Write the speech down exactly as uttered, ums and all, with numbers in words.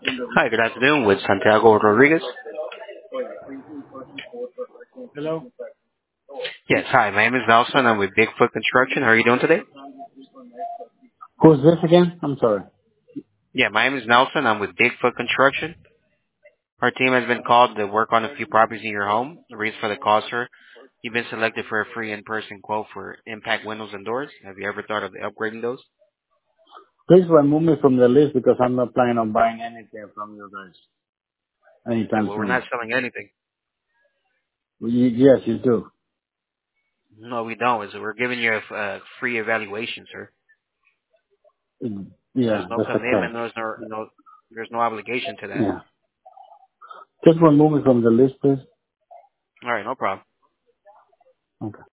Hi, good afternoon with Santiago Rodriguez. Hello? Yes, hi, my name is Nelson. I'm with Bigfoot Construction. How are you doing today? Who's this again? I'm sorry. Yeah, my name is Nelson. I'm with Bigfoot Construction. Our team has been called to work on a few properties in your home. The reason for the call, sir, you've been selected for a free in-person quote for impact windows and doors. Have you ever thought of upgrading those? Please remove me from the list because I'm not planning on buying anything from you guys Yeah, anytime well, we're soon. not selling anything. Y- yes, you do. No, we don't. It's- We're giving you a, a free evaluation, sir. Mm, There's Yeah, no that's a commitment. catch. There's no, no, there's no obligation to that. Yeah. Just remove me from the list, please. All right, no problem. Okay.